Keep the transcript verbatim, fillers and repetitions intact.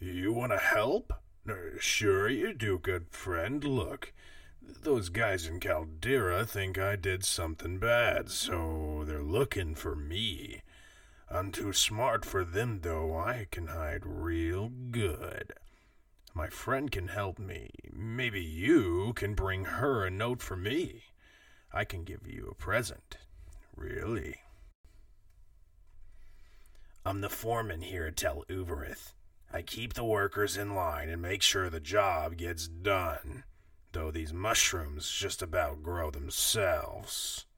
You want to help? Uh, Sure you do, good friend. Look, those guys in Caldera think I did something bad, so they're looking for me. I'm too smart for them, though. I can hide real good. My friend can help me. Maybe you can bring her a note for me. I can give you a present. Really. I'm the foreman here at Tel Uberith. I keep the workers in line and make sure the job gets done, though these mushrooms just about grow themselves.